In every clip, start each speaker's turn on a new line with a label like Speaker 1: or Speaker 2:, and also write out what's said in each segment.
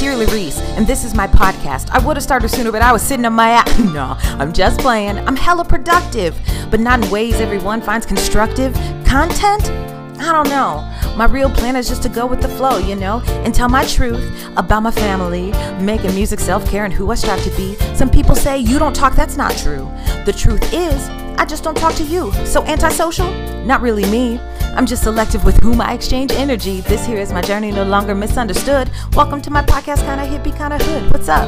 Speaker 1: Serially Reese, and this is my podcast. I would have started sooner, but I was sitting on my ass. No, I'm just playing. I'm hella productive, but not in ways everyone finds constructive. Content? I don't know. My real plan is just to go with the flow, and tell my truth about my family, making music, self-care, and who I strive to be. Some people say you don't talk. That's not true. The truth is, I just don't talk to you. So antisocial? Not really me. I'm just selective with whom I exchange energy. This here is my journey, no longer misunderstood. Welcome to my podcast, Kinda Hippie, Kinda Hood. What's up?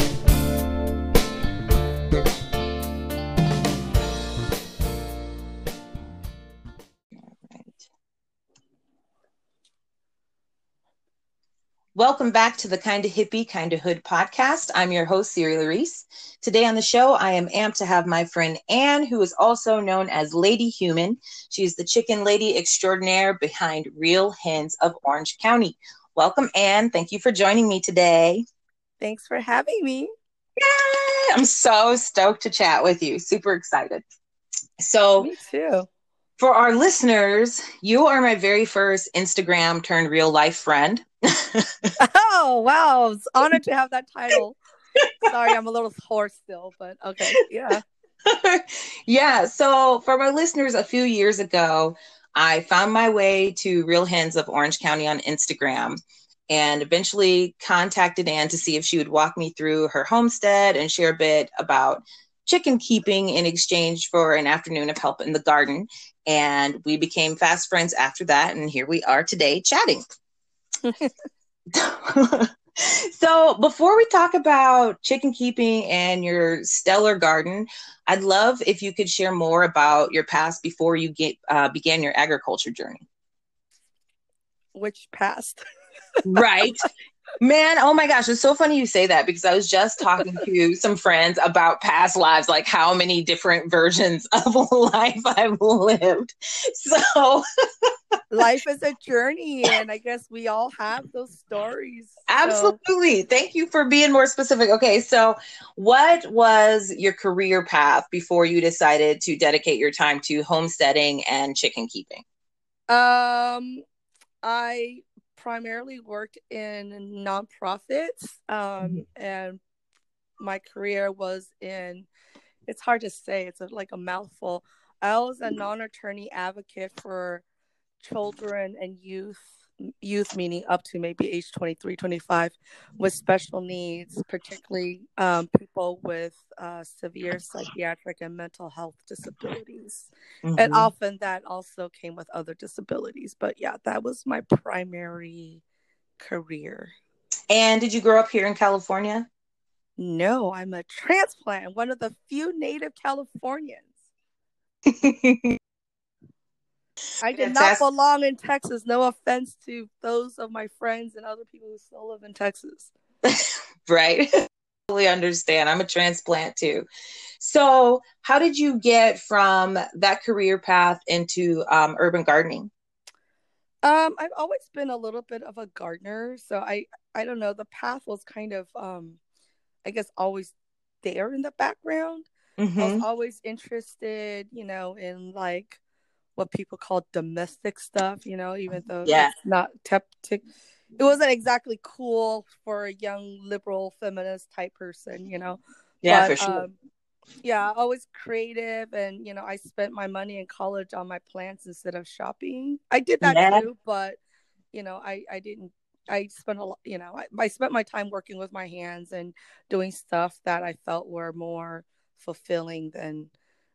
Speaker 1: Welcome back to the Kinda Hippie, Kinda Hood podcast. I'm your host, Serially Reese. Today on the show, I am amped to have my friend Anne, who is also known as Lady Human. She's the chicken lady extraordinaire behind Real Hens of Orange County. Welcome, Anne. Thank you for joining me today.
Speaker 2: Thanks for having me.
Speaker 1: Yay! I'm so stoked to chat with you. Super excited. So,
Speaker 2: me too.
Speaker 1: For our listeners, you are my very first Instagram turned real life friend.
Speaker 2: Oh, wow. I was honored to have that title. Sorry, I'm a little hoarse still, but okay. Yeah.
Speaker 1: Yeah. So for my listeners, a few years ago, I found my way to Real Hens of Orange County on Instagram and eventually contacted Anne to see if she would walk me through her homestead and share a bit about chicken keeping in exchange for an afternoon of help in the garden. And we became fast friends after that. And here we are today chatting. So before we talk about chicken keeping and your stellar garden, I'd love if you could share more about your past before you began your agriculture journey.
Speaker 2: Which past?
Speaker 1: Right. Man, oh my gosh, it's so funny you say that because I was just talking to some friends about past lives, like how many different versions of life I've lived. So
Speaker 2: life is a journey, and I guess we all have those stories.
Speaker 1: Absolutely. So. Thank you for being more specific. Okay, so what was your career path before you decided to dedicate your time to homesteading and chicken keeping?
Speaker 2: I primarily worked in nonprofits, and my career was in, it's hard to say, it's like a mouthful. I was a non-attorney advocate for children and youth meaning up to maybe age 23, 25 with special needs, particularly people with severe psychiatric and mental health disabilities. And often that also came with other disabilities. But yeah, that was my primary career.
Speaker 1: And did you grow up here in California?
Speaker 2: No, I'm a transplant, one of the few native Californians. I did not belong in Texas. No offense to those of my friends and other people who still live in Texas.
Speaker 1: Right. I totally understand. I'm a transplant too. So how did you get from that career path into urban gardening?
Speaker 2: I've always been a little bit of a gardener. So I don't know. The path was kind of, I guess, always there in the background. I was always interested, in like what people call domestic stuff, even though it's not it wasn't exactly cool for a young liberal feminist type person,
Speaker 1: Yeah,
Speaker 2: but,
Speaker 1: for sure.
Speaker 2: Yeah, always creative, and I spent my money in college on my plants instead of shopping. I did that too, but I didn't. I spent a lot, I spent my time working with my hands and doing stuff that I felt were more fulfilling than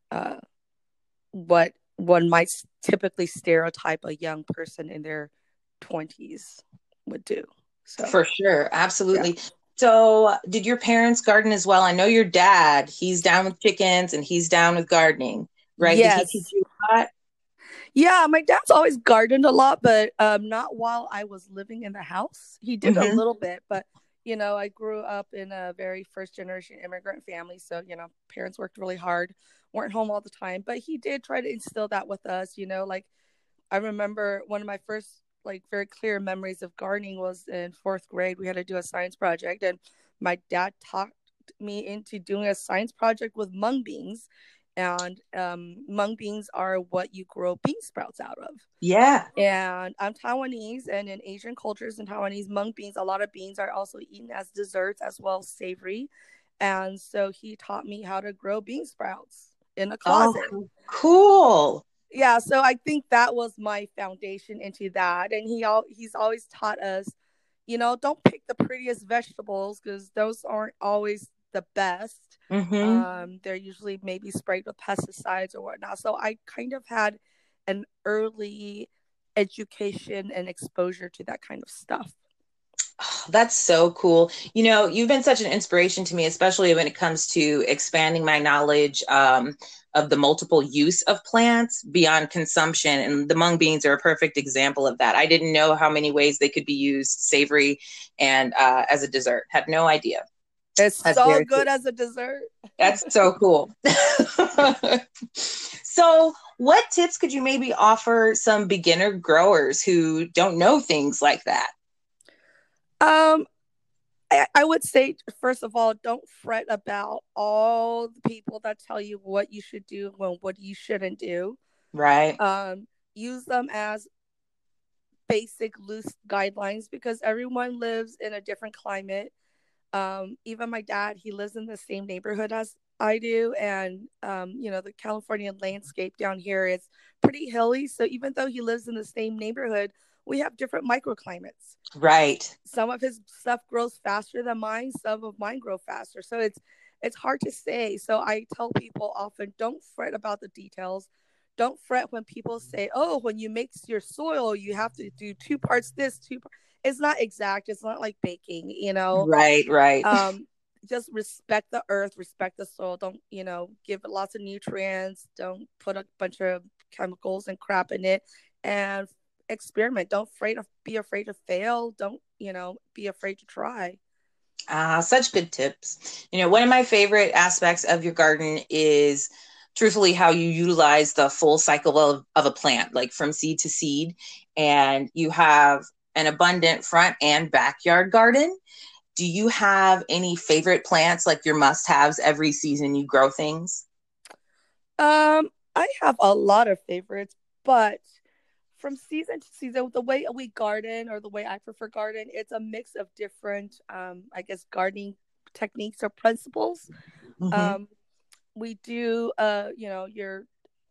Speaker 2: what one might typically stereotype a young person in their 20s would do. So
Speaker 1: for sure. Absolutely. Yeah. So did your parents garden as well? I know your dad, he's down with chickens and he's down with gardening, right?
Speaker 2: Yes.
Speaker 1: Did he teach you a lot?
Speaker 2: Yeah, my dad's always gardened a lot, but not while I was living in the house. He did a little bit, but I grew up in a very first generation immigrant family. So, parents worked really hard, weren't home all the time, but he did try to instill that with us, like I remember one of my first very clear memories of gardening was in 4th grade. We had to do a science project, and my dad talked me into doing a science project with mung beans. and mung beans are what you grow bean sprouts out of.
Speaker 3: Yeah.
Speaker 2: And I'm Taiwanese, and in Asian cultures and Taiwanese, mung beans, a lot of beans are also eaten as desserts as well as savory. And so he taught me how to grow bean sprouts in a closet.
Speaker 3: Oh, cool.
Speaker 2: Yeah, so I think that was my foundation into that. And he's always taught us, don't pick the prettiest vegetables because those aren't always the best. They're usually maybe sprayed with pesticides or whatnot. So I kind of had an early education and exposure to that kind of stuff.
Speaker 3: Oh, that's so cool. You've been such an inspiration to me, especially when it comes to expanding my knowledge of the multiple use of plants beyond consumption. And the mung beans are a perfect example of that. I didn't know how many ways they could be used savory and as a dessert. Had no idea.
Speaker 2: It's
Speaker 3: That's
Speaker 2: so good
Speaker 3: cool.
Speaker 2: as a dessert.
Speaker 3: That's so cool. So what tips could you maybe offer some beginner growers who don't know things like that?
Speaker 2: I would say, first of all, don't fret about all the people that tell you what you should do and what you shouldn't do.
Speaker 3: Right.
Speaker 2: Use them as basic loose guidelines because everyone lives in a different climate. Even my dad, he lives in the same neighborhood as I do. And, the Californian landscape down here is pretty hilly. So even though he lives in the same neighborhood, we have different microclimates.
Speaker 3: Right.
Speaker 2: Some of his stuff grows faster than mine. Some of mine grow faster. So it's hard to say. So I tell people often, don't fret about the details. Don't fret when people say, oh, when you mix your soil, you have to do 2 parts this, 2 parts. It's not exact. It's not like baking,
Speaker 3: Right.
Speaker 2: Just respect the earth, respect the soil. Don't, give it lots of nutrients. Don't put a bunch of chemicals and crap in it, and experiment. Don't be afraid to fail. Don't, be afraid to try.
Speaker 3: Such good tips. One of my favorite aspects of your garden is truthfully how you utilize the full cycle of a plant, like from seed to seed, and you have an abundant front and backyard garden. Do you have any favorite plants, like your must-haves every season you grow things?
Speaker 2: I have a lot of favorites, but from season to season, the way we garden or the way I prefer garden, it's a mix of different, I guess, gardening techniques or principles. We do, your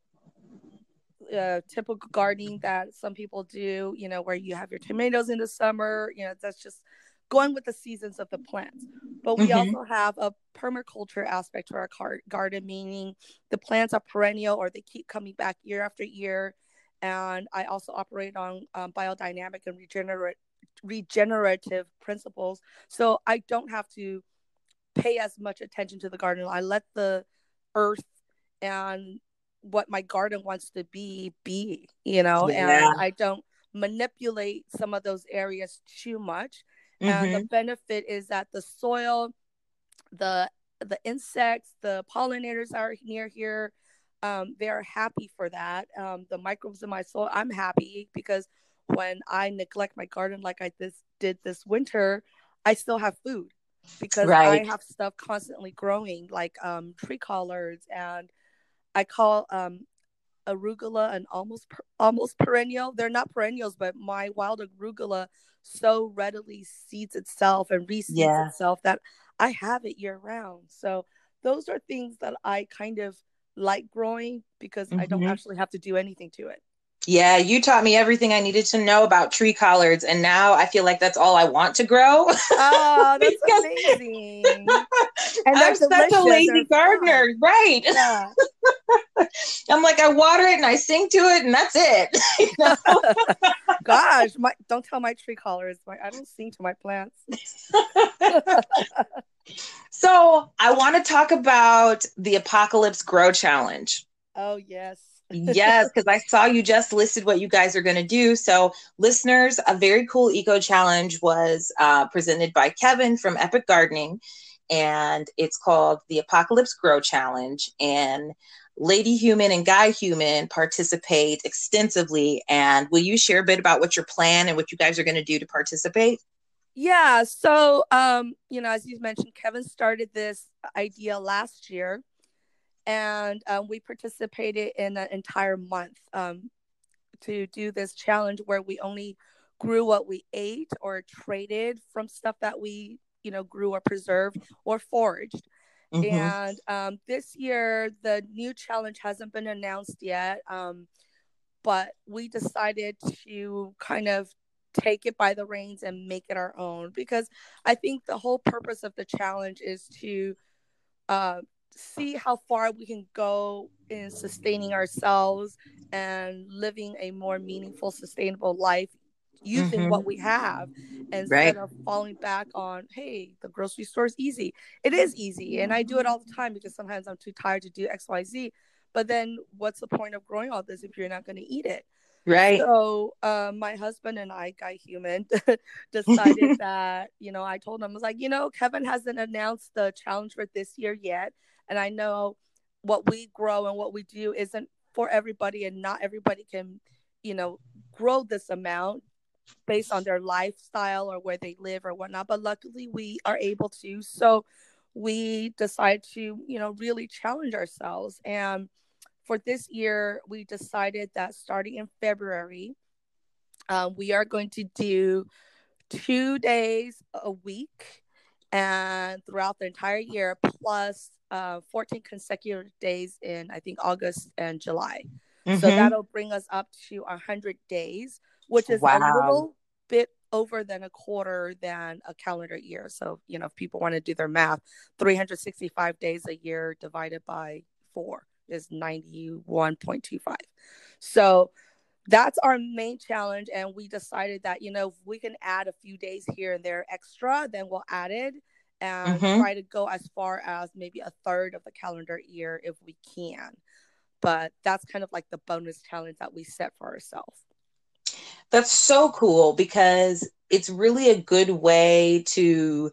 Speaker 2: typical gardening that some people do, where you have your tomatoes in the summer, that's just going with the seasons of the plants. But we also have a permaculture aspect to our garden, meaning the plants are perennial or they keep coming back year after year. And I also operate on biodynamic and regenerative principles. So I don't have to pay as much attention to the garden. I let the earth and what my garden wants to be, and I don't manipulate some of those areas too much. And the benefit is that the soil, the insects, the pollinators are near here. They're happy for that. The microbes in my soil, I'm happy because when I neglect my garden like I did this winter, I still have food because I have stuff constantly growing, like tree collards, and I call arugula an almost perennial. They're not perennials, but my wild arugula so readily seeds itself and reseeds itself that I have it year round. So those are things that I kind of like growing because I don't actually have to do anything to it.
Speaker 3: Yeah, you taught me everything I needed to know about tree collards, and now I feel like that's all I want to grow.
Speaker 2: Oh, that's amazing.
Speaker 3: And I'm such a lazy gardener, right?
Speaker 2: Yeah.
Speaker 3: I'm like, I water it and I sing to it and that's it.
Speaker 2: Gosh, don't tell my tree callers. I don't sing to my plants.
Speaker 3: So I want to talk about the Apocalypse Grow Challenge.
Speaker 2: Oh, yes.
Speaker 3: Yes, because I saw you just listed what you guys are going to do. So listeners, a very cool eco challenge was presented by Kevin from Epic Gardening, and it's called the Apocalypse Grow Challenge. And Lady Human and Guy Human participate extensively. And will you share a bit about what your plan and what you guys are going to do to participate?
Speaker 2: Yeah. So, as you mentioned, Kevin started this idea last year. And we participated in an entire month to do this challenge where we only grew what we ate or traded from stuff that we, grew or preserved or foraged.
Speaker 3: Mm-hmm.
Speaker 2: And this year, the new challenge hasn't been announced yet, but we decided to kind of take it by the reins and make it our own, because I think the whole purpose of the challenge is to uh, see how far we can go in sustaining ourselves and living a more meaningful, sustainable life using what we have,
Speaker 3: Right.
Speaker 2: instead of falling back on, hey, the grocery store is easy. It is easy. And I do it all the time because sometimes I'm too tired to do XYZ. But then what's the point of growing all this if you're not going to eat it?
Speaker 3: Right.
Speaker 2: So my husband and I, Guy Human, decided that, I told him, I was like, Kevin hasn't announced the challenge for this year yet. And I know what we grow and what we do isn't for everybody, and not everybody can, grow this amount based on their lifestyle or where they live or whatnot. But luckily we are able to. So we decided to, really challenge ourselves. And for this year, we decided that starting in February, we are going to do 2 days a week and throughout the entire year, plus 14 consecutive days in, I think, August and July.
Speaker 3: Mm-hmm.
Speaker 2: So that'll bring us up to 100 days, which is a little bit over than a quarter than a calendar year. So, if people want to do their math, 365 days a year divided by 4 is 91.25. So that's our main challenge. And we decided that, if we can add a few days here and there extra, then we'll add it and try to go as far as maybe a third of the calendar year if we can. But that's kind of like the bonus challenge that we set for ourselves.
Speaker 3: That's so cool, because it's really a good way to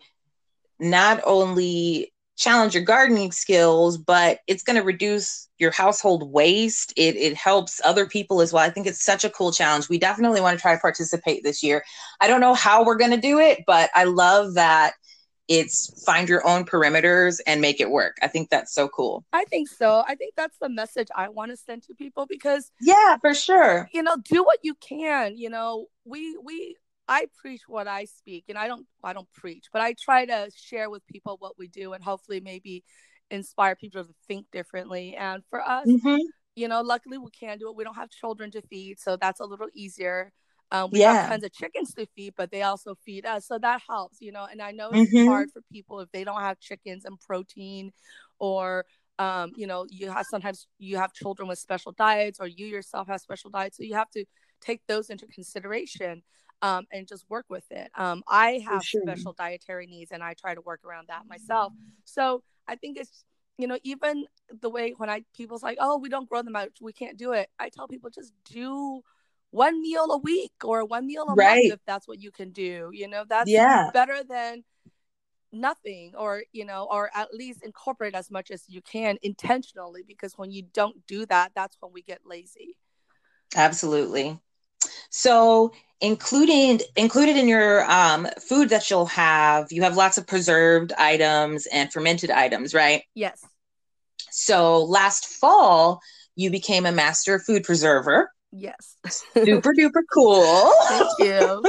Speaker 3: not only challenge your gardening skills, but it's going to reduce your household waste. It helps other people as well. I think it's such a cool challenge. We definitely want to try to participate this year. I don't know how we're going to do it, but I love that it's find your own perimeters and make it work. I think that's so cool.
Speaker 2: I think so. I think that's the message I want to send to people, because
Speaker 3: yeah, for sure,
Speaker 2: do what you can. I preach what I speak, and I don't preach, but I try to share with people what we do, and hopefully maybe inspire people to think differently. And for us, luckily we can do it. We don't have children to feed, so that's a little easier. We have tons of chickens to feed, but they also feed us, so that helps. And I know it's hard for people if they don't have chickens and protein, or sometimes you have children with special diets, or you yourself have special diets, so you have to take those into consideration. And just work with it. I have special dietary needs, and I try to work around that myself. So I think it's, even the way when people's like, oh, we don't grow them out, we can't do it. I tell people, just do one meal a week or one meal a month if that's what you can do. That's better than nothing, or or at least incorporate as much as you can intentionally, because when you don't do that, that's when we get lazy.
Speaker 3: Absolutely. So included in your food that you have lots of preserved items and fermented items, right?
Speaker 2: Yes.
Speaker 3: So last fall, you became a master food preserver.
Speaker 2: Yes.
Speaker 3: Super duper cool.
Speaker 2: Thank you.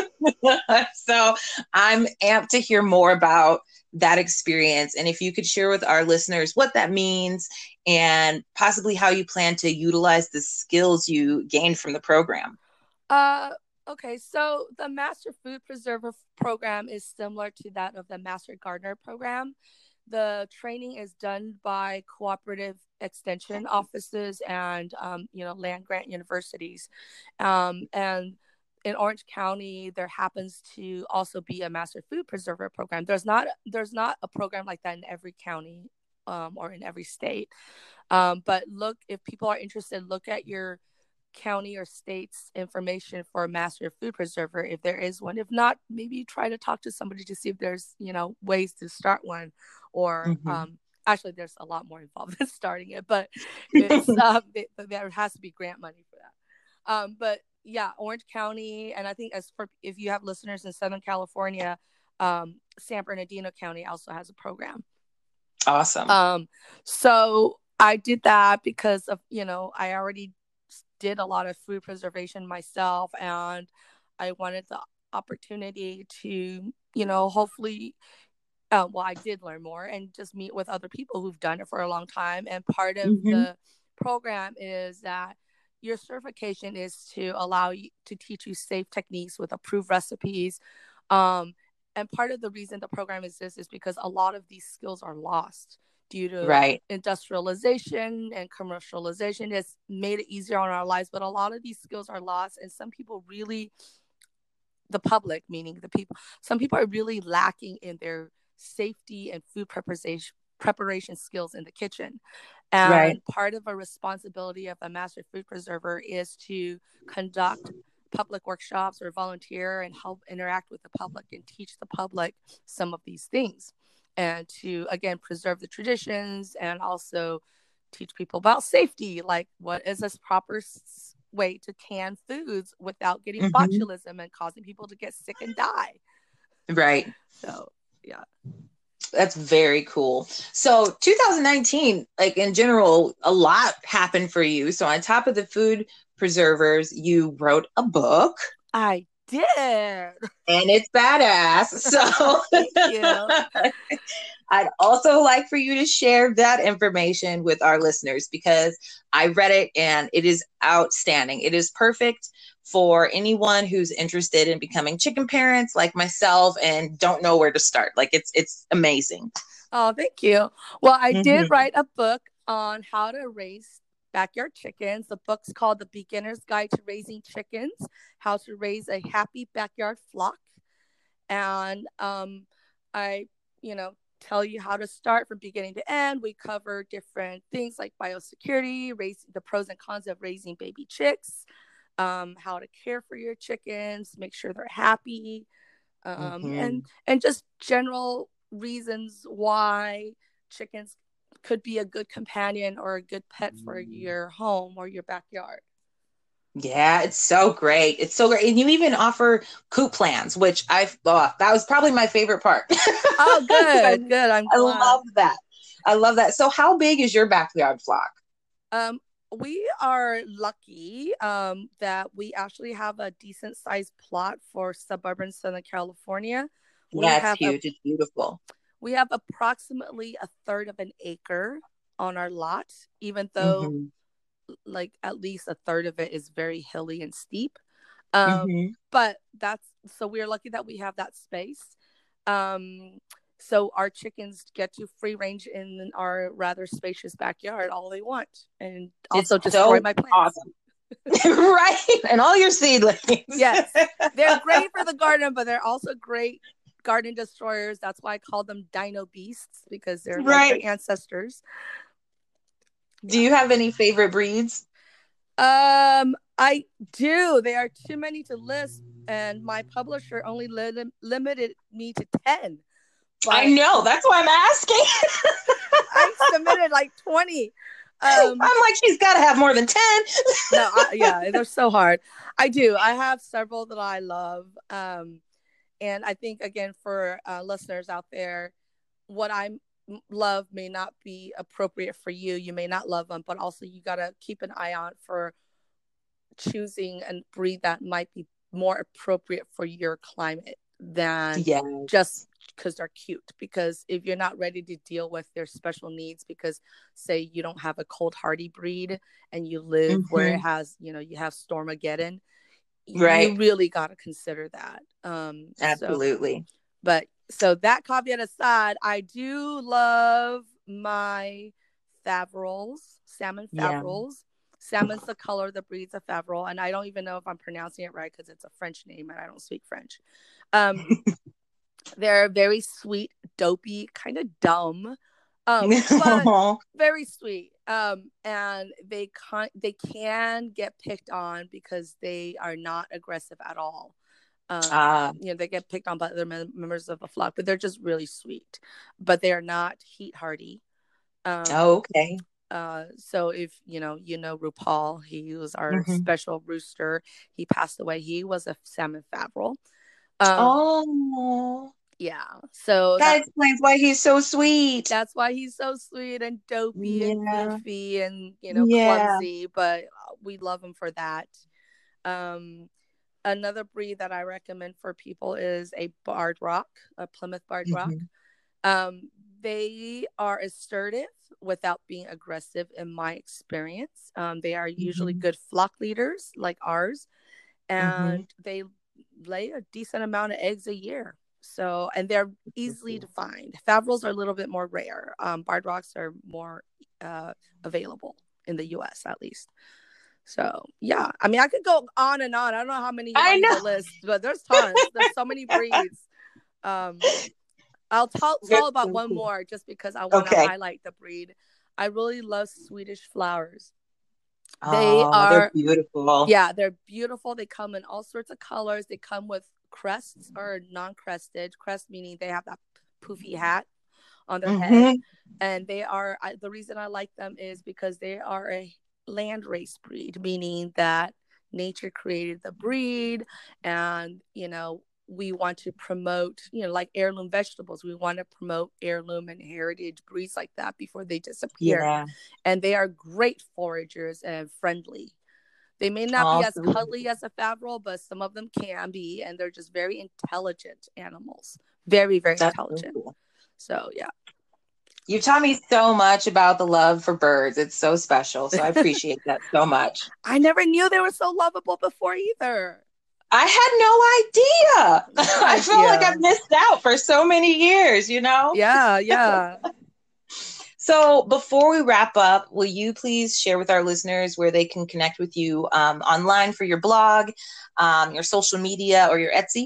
Speaker 3: So I'm amped to hear more about that experience. And if you could share with our listeners what that means and possibly how you plan to utilize the skills you gained from the program.
Speaker 2: Okay, so the Master Food Preserver program is similar to that of the Master Gardener program. The training is done by cooperative extension offices and, land grant universities. And in Orange County, there happens to also be a Master Food Preserver program. There's not a program like that in every county or in every state. But if people are interested, look at your county or state's information for a master food preserver, if there is one. If not, maybe try to talk to somebody to see if there's ways to start one, or actually there's a lot more involved in starting it, but it's there has to be grant money for that. But yeah, Orange County, and I think if you have listeners in Southern California, San Bernardino County also has a program.
Speaker 3: Awesome.
Speaker 2: So I did that because of, I already did a lot of food preservation myself, and I wanted the opportunity to, hopefully, well, I did learn more and just meet with other people who've done it for a long time. And part of
Speaker 3: Mm-hmm.
Speaker 2: the program is that your certification is to allow you to teach you safe techniques with approved recipes. And part of the reason the program exists is because a lot of these skills are lost due to
Speaker 3: Right.
Speaker 2: industrialization and commercialization. It's made it easier on our lives, but a lot of these skills are lost. And some people really, the public, meaning the people, some people are really lacking in their safety and food preparation skills in the kitchen. And
Speaker 3: Right.
Speaker 2: part of a responsibility of a master food preserver is to conduct public workshops or volunteer and help interact with the public and teach the public some of these things, and to, again, preserve the traditions and also teach people about safety, like what is this proper way to can foods without getting
Speaker 3: Mm-hmm.
Speaker 2: botulism and causing people to get sick and die.
Speaker 3: Right.
Speaker 2: So, yeah.
Speaker 3: That's very cool. So 2019, like in general, a lot happened for you. So on top of the food preservers, you wrote a book.
Speaker 2: I did.
Speaker 3: And it's badass. So
Speaker 2: Thank you.
Speaker 3: I'd also like for you to share that information with our listeners, because I read it and it is outstanding. It is perfect for anyone who's interested in becoming chicken parents like myself and don't know where to start. Like it's amazing.
Speaker 2: Oh, thank you. Well, I did write a book on how to raise backyard chickens. The book's called The Beginner's Guide to Raising Chickens: How to Raise a Happy Backyard Flock. And I, tell you how to start from beginning to end. We cover different things like biosecurity, the pros and cons of raising baby chicks, how to care for your chickens, make sure they're happy, and just general reasons why chickens could be a good companion or a good pet for your home or your backyard.
Speaker 3: Yeah, it's so great. It's so great. And you even offer coop plans, which I thought that was probably my favorite part.
Speaker 2: Oh, good, good. I
Speaker 3: love that. I love that. So how big is your backyard flock?
Speaker 2: We are lucky that we actually have a decent sized plot for suburban Southern California.
Speaker 3: Yeah, it's huge. It's beautiful.
Speaker 2: We have approximately a third of an acre on our lot, even though like at least a third of it is very hilly and steep. But so we're lucky that we have that space. So our chickens get to free range in our rather spacious backyard all they want, and also destroy my plants.
Speaker 3: Awesome. Right. And all your seedlings.
Speaker 2: Yes. They're great for the garden, but they're also great garden destroyers. That's why I call them dino beasts, because they're like their ancestors.
Speaker 3: Do you have any favorite breeds?
Speaker 2: I do. There are too many to list, and my publisher only limited me to 10. But
Speaker 3: I know. That's why I'm asking.
Speaker 2: I submitted like 20.
Speaker 3: I'm like, she's got to have more than 10.
Speaker 2: No, yeah, they're so hard. I do. I have several that I love. And I think, again, for listeners out there, what I love may not be appropriate for you. You may not love them, but also you got to keep an eye out for choosing a breed that might be more appropriate for your climate than just because they're cute. Because if you're not ready to deal with their special needs, because say you don't have a cold hardy breed and you live where it has, you have Stormageddon, you really got to consider that.
Speaker 3: Absolutely.
Speaker 2: So that caveat aside, I do love my Faverolles, salmon Faverolles. Salmon's the color that breeds a Faverolles, and I don't even know if I'm pronouncing it right because it's a French name and I don't speak French. They're very sweet, dopey, kind of dumb, but very sweet. And they can get picked on because they are not aggressive at all. They get picked on by other members of the flock, but they're just really sweet. But they are not heat hardy.
Speaker 3: Okay.
Speaker 2: So if you know RuPaul, he was our special rooster. He passed away. He was a salmon Faverolles. Yeah. So
Speaker 3: That explains why he's so sweet.
Speaker 2: that's why he's so sweet and dopey and goofy and,
Speaker 3: Yeah.
Speaker 2: clumsy, but we love him for that. Another breed that I recommend for people is a Barred Rock, a Plymouth Barred Rock. They are assertive without being aggressive in my experience. They are usually good flock leaders like ours, and they lay a decent amount of eggs a year. So, and they're easily to find. Favrils are a little bit more rare. Barred Rocks are more available in the US at least. So yeah, I mean, I could go on and on. I don't know how many on the list, but there's tons. There's so many breeds. I'll tell about one more just because I want to highlight the breed. I really love Swedish Flowers.
Speaker 3: They're beautiful.
Speaker 2: Yeah, they're beautiful. They come in all sorts of colors. They come with crests or non-crested. Crest meaning they have that poofy hat on their head. And they are, the reason I like them is because they are a landrace breed, meaning that nature created the breed, and we want to promote, like heirloom vegetables. We want to promote heirloom and heritage breeds like that before they disappear.
Speaker 3: Yeah.
Speaker 2: And they are great foragers and friendly. They may not be as cuddly as a Favril, but some of them can be, and they're just very intelligent animals. Very, very intelligent. Cool. So yeah.
Speaker 3: You taught me so much about the love for birds. It's so special. So I appreciate that so much.
Speaker 2: I never knew they were so lovable before either.
Speaker 3: I had no idea. I feel like I've missed out for so many years,
Speaker 2: Yeah.
Speaker 3: So before we wrap up, will you please share with our listeners where they can connect with you online for your blog, your social media, or your Etsy?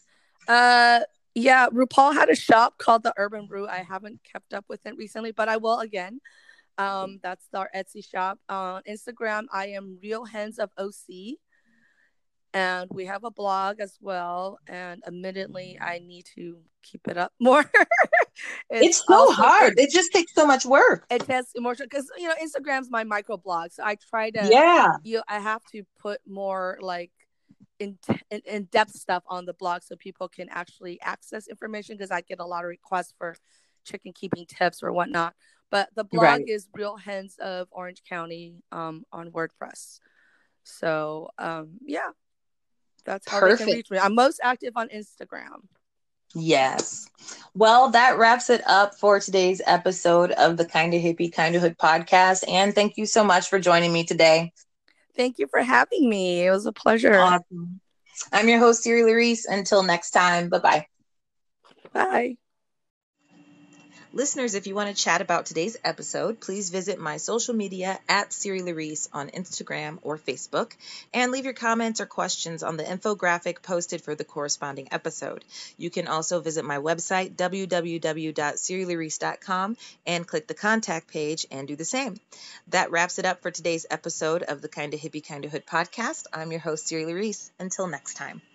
Speaker 2: Yeah, RuPaul had a shop called the Urban Brew. I haven't kept up with it recently, but I will again. That's our Etsy shop. On Instagram, I am Real Hens of OC. And we have a blog as well. And admittedly, I need to keep it up more.
Speaker 3: It's so hard. It just takes so much work.
Speaker 2: It takes emotional because, Instagram's my micro blog. So I try to, I have to put more like in-depth stuff on the blog so people can actually access information, because I get a lot of requests for chicken keeping tips or whatnot. But the blog is Real Hens of Orange County on WordPress. So, yeah. That's how they can reach me. I'm most active on Instagram.
Speaker 3: Yes. Well, that wraps it up for today's episode of the Kinda Hippie, Kinda Hood podcast. And thank you so much for joining me today.
Speaker 2: Thank you for having me. It was a pleasure.
Speaker 3: Awesome. I'm your host, Siri Larice. Until next time, bye-bye.
Speaker 2: Bye.
Speaker 3: Listeners, if you want to chat about today's episode, please visit my social media at Siri Larice on Instagram or Facebook, and leave your comments or questions on the infographic posted for the corresponding episode. You can also visit my website, www.sirilarice.com, and click the contact page and do the same. That wraps it up for today's episode of the Kinda Hippie, Kinda Hood podcast. I'm your host, Siri Larice. Until next time.